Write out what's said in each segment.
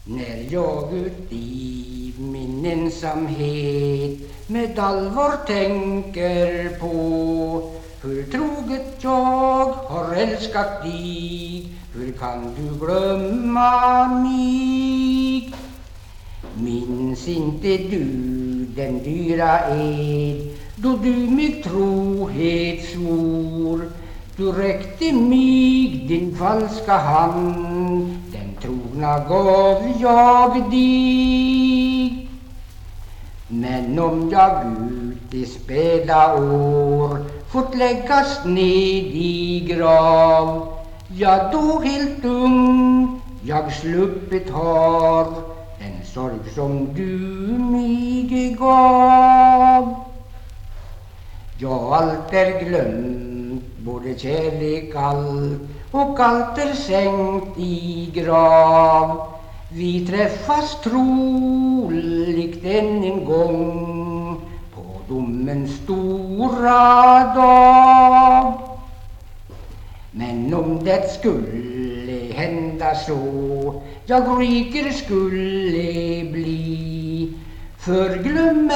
När jag ut i min ensamhet med allvar tänker på hur troget jag har älskat dig, hur kan du glömma mig? Minns inte du den dyra ed då du mig trohet svor? Du räckte mig din falska hand, den trogna gav jag dig. Men om jag ut i späda år fått läggas ned i grav, ja då helt ung jag sluppit har den sorg som du mig gav. Ja, allt är glömt, både kärlek och allt är sänkt i grav. Vi träffas troligt än en gång på domens stora dag. Men om det skulle hända så jag riker skulle bli, förglöm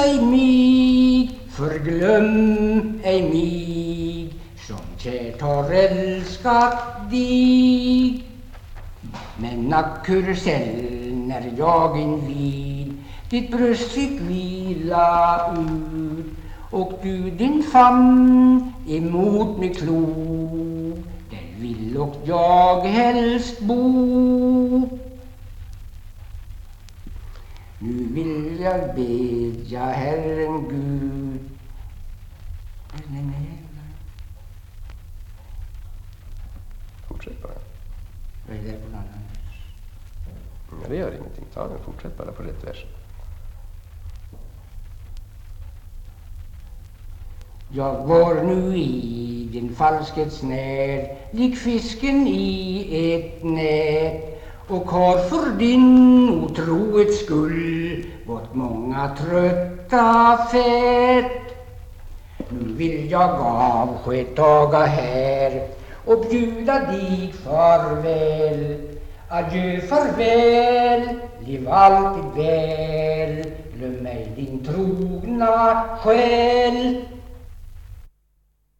ej mig som kärt har älskat dig. Men ack hur när jag invid ditt bröst fick vila ut och du din famn emot mig klok, där vill och jag helst bo. Nu vill jag bedja Herren Gud. Fortsätt bara. Vad är det på någon annan? Ja, det gör ingenting. Ta den, fortsätt bara på rätt vers. Jag går nu i din falskets när, lik fisken i ett nät, och har för din otrohets skull gått många trötta fät. Nu vill jag avskedaga här och bjuda dig farväl. Adjö, farväl, liv alltid väl, glöm mig din trogna själ.